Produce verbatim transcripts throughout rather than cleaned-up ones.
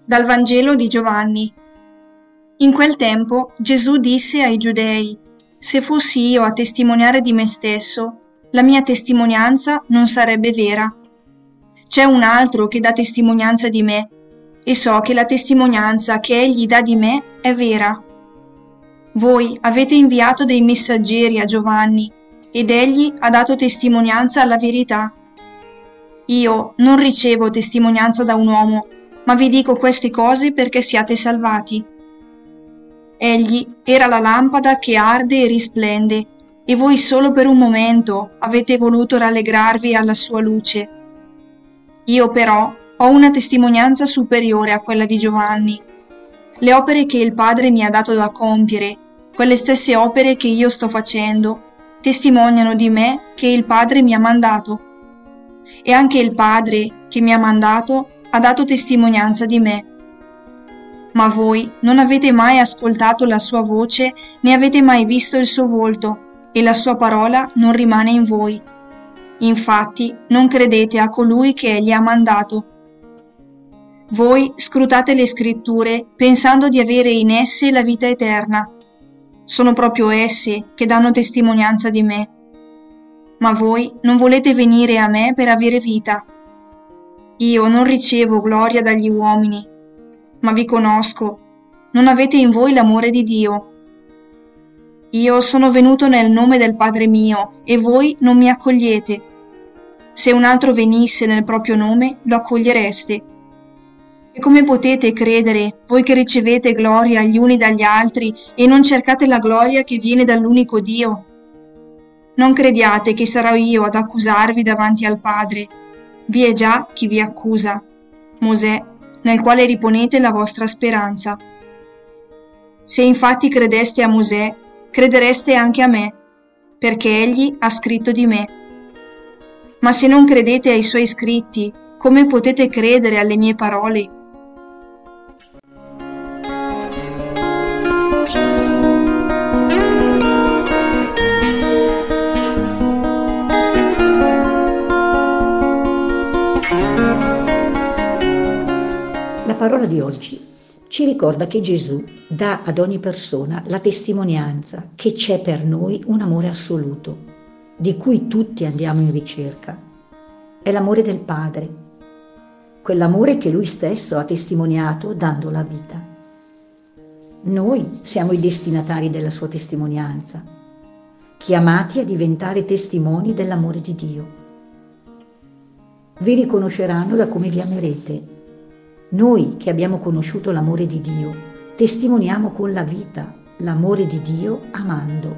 Dal Vangelo di Giovanni. In quel tempo Gesù disse ai Giudei: «Se fossi io a testimoniare di me stesso, la mia testimonianza non sarebbe vera. C'è un altro che dà testimonianza di me, e so che la testimonianza che egli dà di me è vera. Voi avete inviato dei messaggeri a Giovanni, ed egli ha dato testimonianza alla verità. Io non ricevo testimonianza da un uomo, ma vi dico queste cose perché siate salvati. Egli era la lampada che arde e risplende, e voi solo per un momento avete voluto rallegrarvi alla sua luce. Io però ho una testimonianza superiore a quella di Giovanni. Le opere che il Padre mi ha dato da compiere, quelle stesse opere che io sto facendo, testimoniano di me che il Padre mi ha mandato. E anche il Padre che mi ha mandato ha dato testimonianza di me. Ma voi non avete mai ascoltato la sua voce, né avete mai visto il suo volto, e la sua parola non rimane in voi. Infatti non credete a colui che egli ha mandato. Voi scrutate le scritture pensando di avere in esse la vita eterna. Sono proprio esse che danno testimonianza di me. Ma voi non volete venire a me per avere vita. Io non ricevo gloria dagli uomini, ma vi conosco. Non avete in voi l'amore di Dio. Io sono venuto nel nome del Padre mio, e voi non mi accogliete. Se un altro venisse nel proprio nome, lo accogliereste. E come potete credere, voi che ricevete gloria gli uni dagli altri e non cercate la gloria che viene dall'unico Dio? Non crediate che sarò io ad accusarvi davanti al Padre. Vi è già chi vi accusa, Mosè, nel quale riponete la vostra speranza. Se infatti credeste a Mosè, credereste anche a me, perché egli ha scritto di me. Ma se non credete ai suoi scritti, come potete credere alle mie parole? La parola di oggi ci ricorda che Gesù dà ad ogni persona la testimonianza che c'è per noi un amore assoluto, di cui tutti andiamo in ricerca. È l'amore del Padre, quell'amore che Lui stesso ha testimoniato dando la vita. Noi siamo i destinatari della sua testimonianza, chiamati a diventare testimoni dell'amore di Dio. Vi riconosceranno da come vi amerete. Noi che abbiamo conosciuto l'amore di Dio, testimoniamo con la vita l'amore di Dio amando.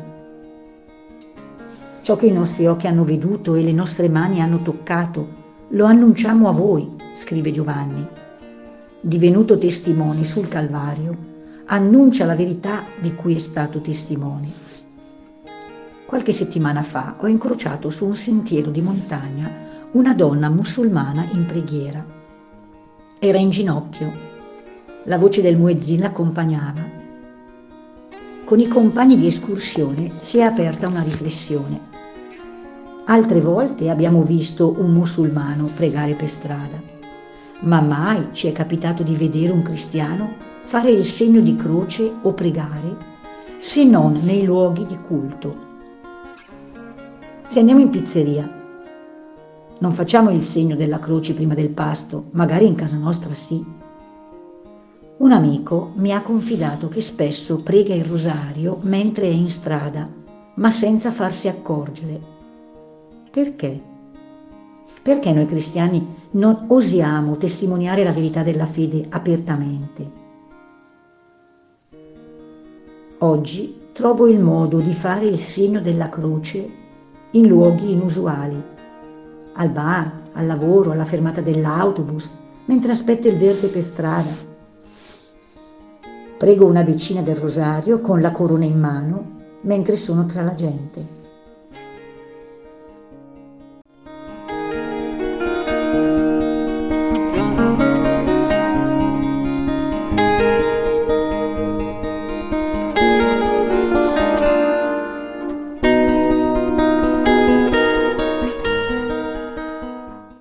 Ciò che i nostri occhi hanno veduto e le nostre mani hanno toccato, lo annunciamo a voi, scrive Giovanni. Divenuto testimone sul Calvario, annuncia la verità di cui è stato testimone. Qualche settimana fa ho incrociato su un sentiero di montagna una donna musulmana in preghiera. Era in ginocchio, la voce del muezzin l'accompagnava. Con i compagni di escursione si è aperta una riflessione. Altre volte abbiamo visto un musulmano pregare per strada, ma mai ci è capitato di vedere un cristiano fare il segno di croce o pregare, se non nei luoghi di culto. Se andiamo in pizzeria, non facciamo il segno della croce prima del pasto, magari in casa nostra sì. Un amico mi ha confidato che spesso prega il rosario mentre è in strada, ma senza farsi accorgere. Perché? Perché noi cristiani non osiamo testimoniare la verità della fede apertamente? Oggi trovo il modo di fare il segno della croce in luoghi inusuali. Al bar, al lavoro, alla fermata dell'autobus, mentre aspetto il verde per strada. Prego una decina del rosario con la corona in mano mentre sono tra la gente.